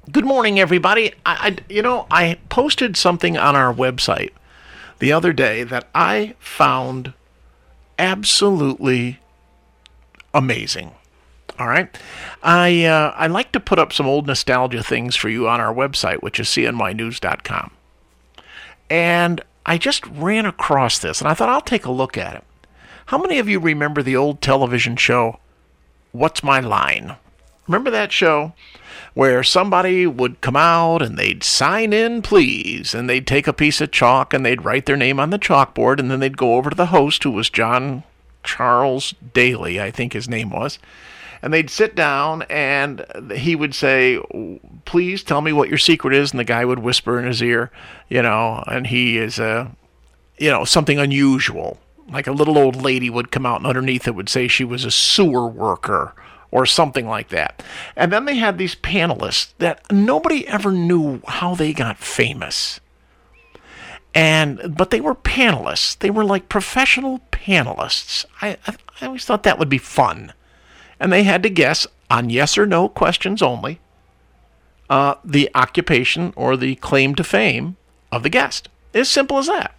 Good morning, everybody. I posted something on our website the other day that I found absolutely amazing. All right, I like to put up some old nostalgia things for you on our website, which is cnynews.com. And I just ran across this, and I thought I'll take a look at it. How many of you remember the old television show, What's My Line? Remember that show? Where somebody would come out and they'd sign in, please, and they'd take a piece of chalk and they'd write their name on the chalkboard, and then they'd go over to the host, who was John Charles Daly, I think his name was, and they'd sit down and he would say, please tell me what your secret is, and the guy would whisper in his ear, and he is, something unusual. Like a little old lady would come out, and underneath it would say she was a sewer worker or something like that. And then they had these panelists that nobody ever knew how they got famous. But they were panelists. They were like professional panelists. I always thought that would be fun. And they had to guess on yes or no questions only the occupation or the claim to fame of the guest. As simple as that.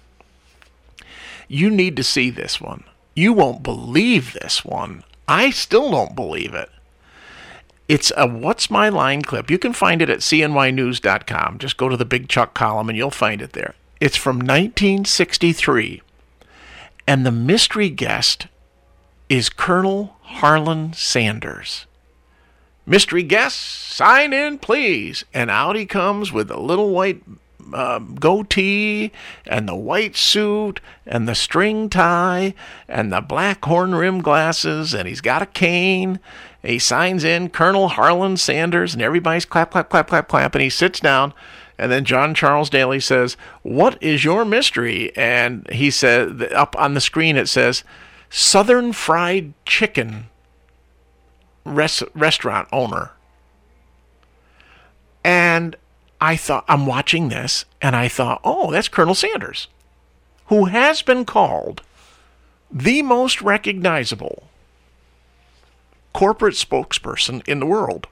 You need to see this one. You won't believe this one. I still don't believe it. It's a What's My Line clip. You can find it at cnynews.com. Just go to the Big Chuck column and you'll find it there. It's from 1963. And the mystery guest is Colonel Harlan Sanders. Mystery guest, sign in, please. And out he comes with a little white goatee and the white suit and the string tie and the black horn rim glasses, and he's got a cane. He signs in, Colonel Harlan Sanders, and everybody's clap, clap, clap, clap, clap, and he sits down. And then John Charles Daly says, what is your mystery? And he said, up on the screen it says, Southern Fried Chicken restaurant owner. And I thought, I'm watching this, and I thought, oh, that's Colonel Sanders, who has been called the most recognizable corporate spokesperson in the world.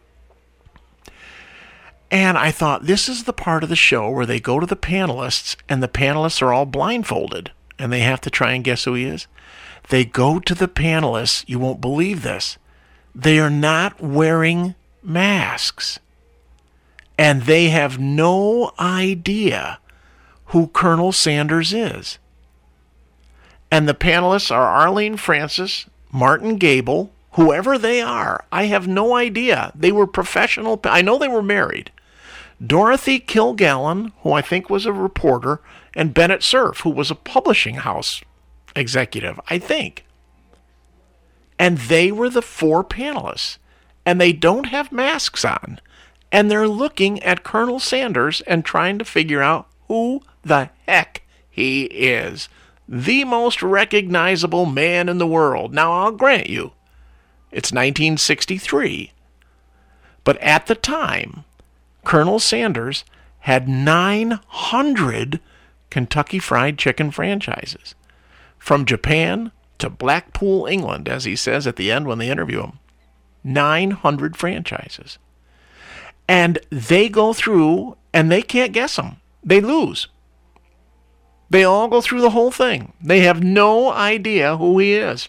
And I thought, this is the part of the show where they go to the panelists, and the panelists are all blindfolded, and they have to try and guess who he is. They go to the panelists, you won't believe this, they are not wearing masks. And they have no idea who Colonel Sanders is. And the panelists are Arlene Francis, Martin Gable, whoever they are. I have no idea. They were professional. I know they were married. Dorothy Kilgallen, who I think was a reporter, and Bennett Cerf, who was a publishing house executive, I think. And they were the four panelists. And they don't have masks on. And they're looking at Colonel Sanders and trying to figure out who the heck he is. The most recognizable man in the world. Now, I'll grant you, it's 1963. But at the time, Colonel Sanders had 900 Kentucky Fried Chicken franchises. From Japan to Blackpool, England, as he says at the end when they interview him. 900 franchises. And they go through, and they can't guess them. They lose. They all go through the whole thing. They have no idea who he is.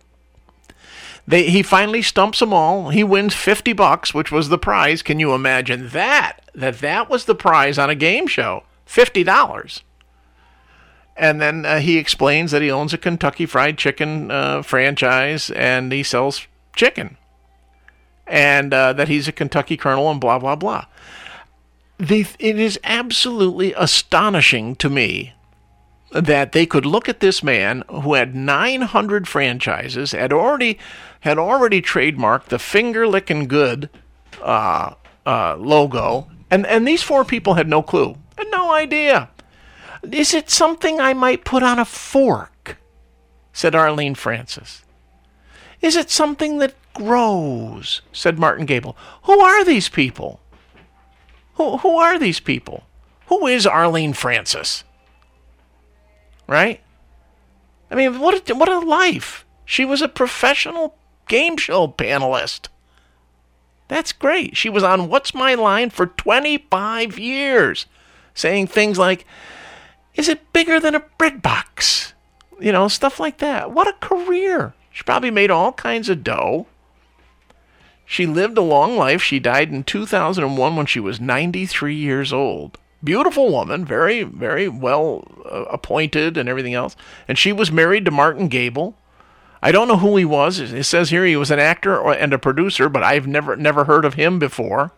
He finally stumps them all. He wins $50, which was the prize. Can you imagine that? That was the prize on a game show. $50. And then he explains that he owns a Kentucky Fried Chicken franchise, and he sells chicken. And that he's a Kentucky colonel and blah, blah, blah. It is absolutely astonishing to me that they could look at this man who had 900 franchises, had already trademarked the Finger Lickin' Good logo, and these four people had no clue, had no idea. Is it something I might put on a fork? Said Arlene Francis. Is it something that grows? Said Martin Gable. Who are these people? Who are these people? Who is Arlene Francis? Right? I mean, what a life. She was a professional game show panelist. That's great. She was on What's My Line for 25 years, saying things like, is it bigger than a bread box? You know, stuff like that. What a career. She probably made all kinds of dough. She lived a long life. She died in 2001 when she was 93 years old. Beautiful woman, very, very well appointed and everything else. And she was married to Martin Gable. I don't know who he was. It says here he was an actor and a producer, but I've never heard of him before.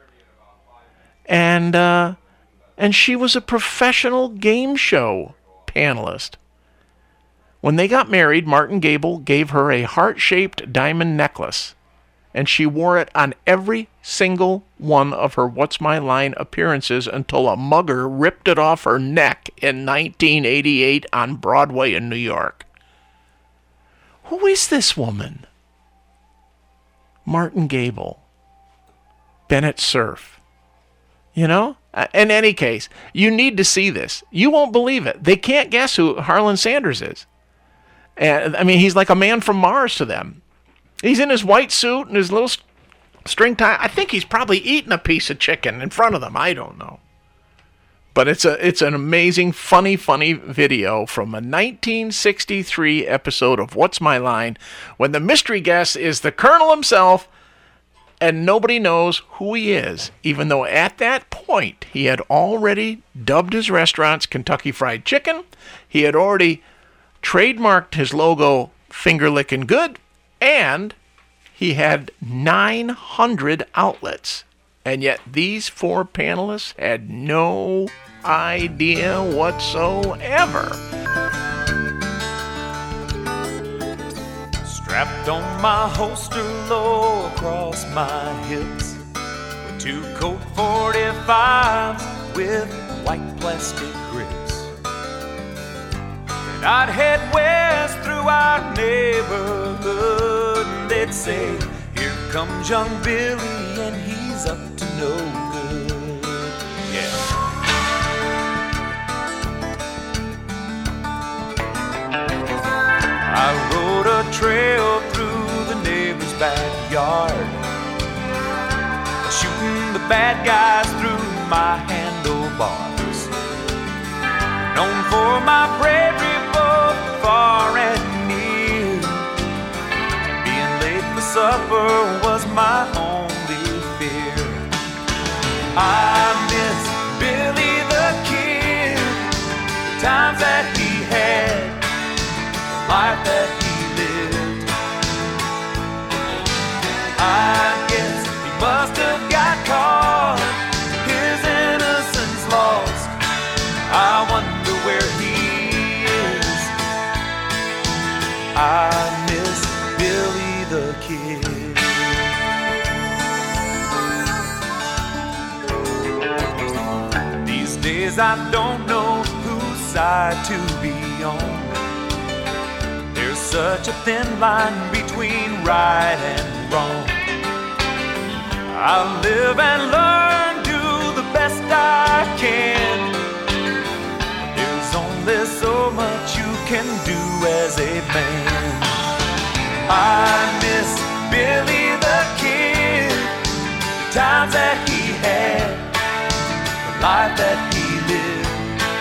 And she was a professional game show panelist. When they got married, Martin Gable gave her a heart-shaped diamond necklace, and she wore it on every single one of her What's My Line appearances until a mugger ripped it off her neck in 1988 on Broadway in New York. Who is this woman? Martin Gable. Bennett Cerf. You know? In any case, you need to see this. You won't believe it. They can't guess who Harlan Sanders is. And I mean, he's like a man from Mars to them. He's in his white suit and his little string tie. I think he's probably eating a piece of chicken in front of them. I don't know. But it's an amazing, funny video from a 1963 episode of What's My Line when the mystery guest is the Colonel himself and nobody knows who he is, even though at that point he had already dubbed his restaurants Kentucky Fried Chicken. He had already trademarked his logo Finger Lickin' Good, and he had 900 outlets. And yet these four panelists had no idea whatsoever. Strapped on my holster low across my hips were two Colt 45s with white plastic grips. And I'd head west through our neighborhood and they'd say, here comes young Billy and he's up to no good. Yeah. I rode a trail through the neighbor's backyard, shooting the bad guys through my handlebars. Known for my bravery both far and near, being late for supper was my only fear. I miss Billy the Kid, the times that he had, the life that he lived. I guess he must have got caught, his innocence lost. I wonder where he is. I miss Billy the Kid. These days I don't know whose side to be on. There's such a thin line between right and wrong. I'll live and learn, do the best I can. There's only so much you can do as a man. I miss Billy the Kid, the times that he had, the life that he lived.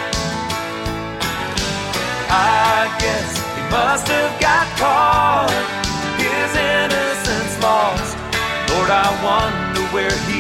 I guess he must have got caught, his innocence lost. Lord, I wonder where he